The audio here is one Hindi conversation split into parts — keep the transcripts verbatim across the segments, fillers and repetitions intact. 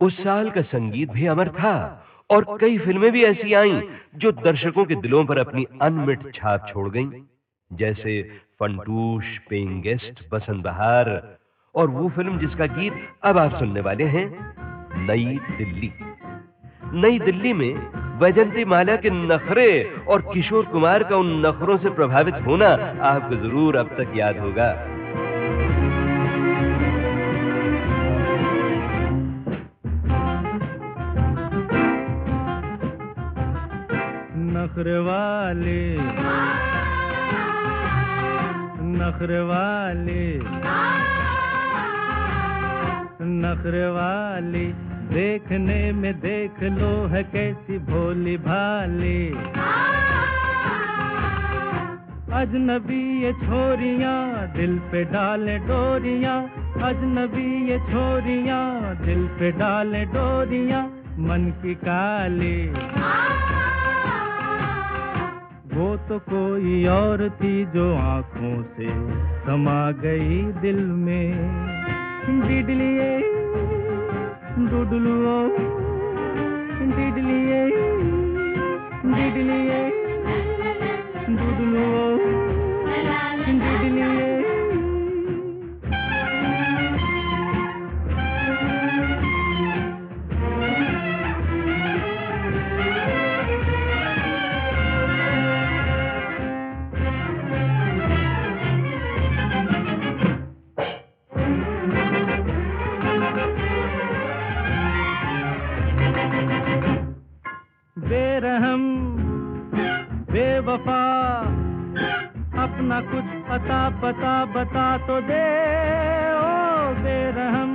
उस साल का संगीत भी अमर था और कई फिल्में भी ऐसी आईं जो दर्शकों के दिलों पर अपनी अनमिट छाप छोड़ गईं, जैसे फंटूश, पेइंग गेस्ट, बसंत बहार और वो फिल्म जिसका गीत अब आप सुनने वाले हैं, नई दिल्ली। नई दिल्ली में वैजंती माला के नखरे और किशोर कुमार का उन नखरों से प्रभावित होना आपको जरूर अब तक याद होगा। नखरे वाले नखरे वाले नखरे वाली, देखने में देख लो है कैसी भोली भाली। अजनबी ये छोरियां दिल पे डाले डोरियां, अजनबी ये छोरियां दिल पे डाले डोरियां, मन की काली। वो तो कोई और थी जो आंखों से समा गई दिल में। डिडलिए डुडलुओ डिडलिए डिडलिए डुडलुओ डिडलिए। बेरहम बेवफा अपना कुछ अता पता बता तो दे। ओ बेरहम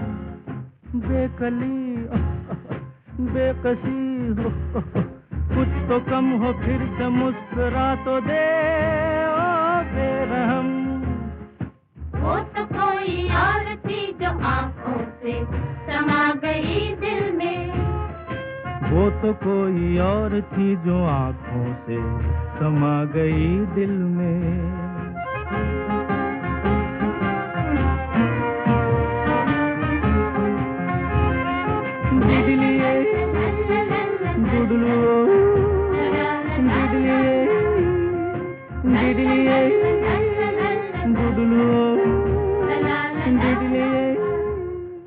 बेकली बेकसी हो, कुछ तो कम हो फिर से मुस्कुरा तो दे। ओ बेरहम वो तो कोई और थी जो आंखों से समा गई दिल में। वो तो कोई और थी जो आंखों से समा गई दिल में। डिडलिए डुडलुओ